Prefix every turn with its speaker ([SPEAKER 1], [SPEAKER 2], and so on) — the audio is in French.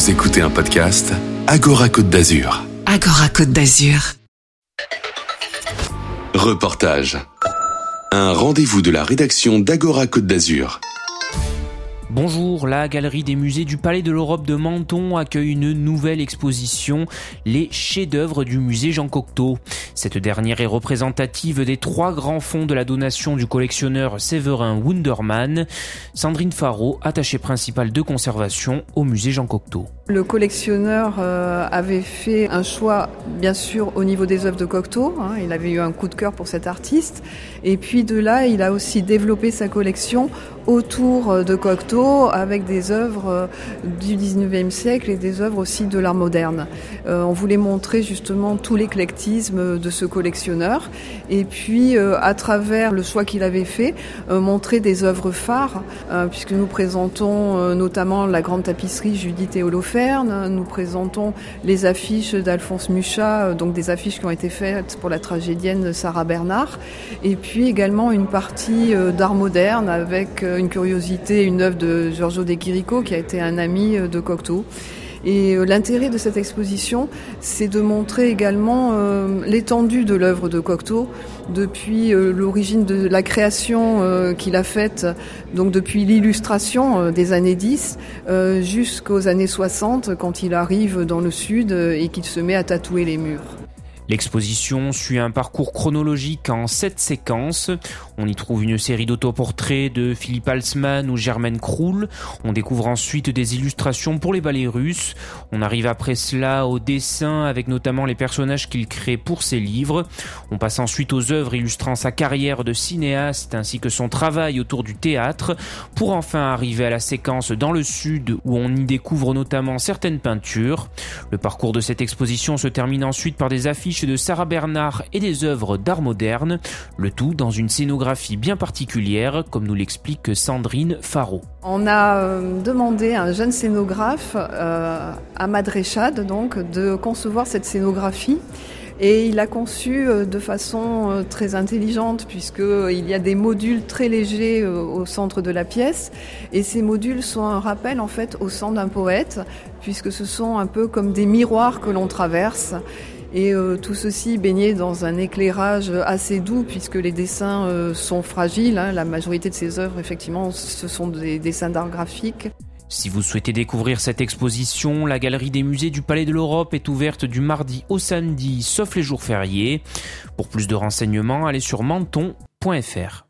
[SPEAKER 1] Vous écoutez un podcast Agora Côte d'Azur.
[SPEAKER 2] Agora Côte d'Azur.
[SPEAKER 1] Reportage. Un rendez-vous de la rédaction d'Agora Côte d'Azur.
[SPEAKER 3] Bonjour, la Galerie des musées du Palais de l'Europe de Menton accueille une nouvelle exposition, les chefs-d'œuvre du musée Jean Cocteau. Cette dernière est représentative des 3 grands fonds de la donation du collectionneur Séverin Wundermann. Sandrine Faro, attachée principale de conservation au musée Jean Cocteau.
[SPEAKER 4] Le collectionneur avait fait un choix, bien sûr, au niveau des œuvres de Cocteau. Il avait eu un coup de cœur pour cet artiste. Et puis de là, il a aussi développé sa collection autour de Cocteau avec des œuvres du 19e siècle et des œuvres aussi de l'art moderne. On voulait montrer justement tout l'éclectisme de ce collectionneur et puis à travers le choix qu'il avait fait, montrer des œuvres phares puisque nous présentons notamment la grande tapisserie Judith et Holoferne, nous présentons les affiches d'Alphonse Mucha, donc des affiches qui ont été faites pour la tragédienne Sarah Bernhardt, et puis également une partie d'art moderne avec une curiosité, une œuvre de Giorgio De Chirico qui a été un ami de Cocteau. Et l'intérêt de cette exposition, c'est de montrer également l'étendue de l'œuvre de Cocteau depuis l'origine de la création qu'il a faite, donc depuis l'illustration des années 10 jusqu'aux années 60 quand il arrive dans le sud et qu'il se met à tatouer les murs.
[SPEAKER 3] L'exposition suit un parcours chronologique en 7 séquences. On y trouve une série d'autoportraits de Philippe Halsmann ou Germaine Krull. On découvre ensuite des illustrations pour les ballets russes. On arrive après cela au dessin avec notamment les personnages qu'il crée pour ses livres. On passe ensuite aux œuvres illustrant sa carrière de cinéaste ainsi que son travail autour du théâtre pour enfin arriver à la séquence dans le sud où on y découvre notamment certaines peintures. Le parcours de cette exposition se termine ensuite par des affiches de Sarah Bernhardt et des œuvres d'art moderne, le tout dans une scénographie bien particulière, comme nous l'explique Sandrine Faro.
[SPEAKER 4] On a demandé à un jeune scénographe, Ahmad Rechad, donc, de concevoir cette scénographie. Et il a conçu de façon très intelligente puisqu'il y a des modules très légers au centre de la pièce. Et ces modules sont un rappel en fait au sang d'un poète puisque ce sont un peu comme des miroirs que l'on traverse. Et tout ceci baigné dans un éclairage assez doux puisque les dessins sont fragiles. La majorité de ces œuvres, effectivement, ce sont des dessins d'art graphique.
[SPEAKER 3] Si vous souhaitez découvrir cette exposition, la Galerie des musées du Palais de l'Europe est ouverte du mardi au samedi, sauf les jours fériés. Pour plus de renseignements, allez sur menton.fr.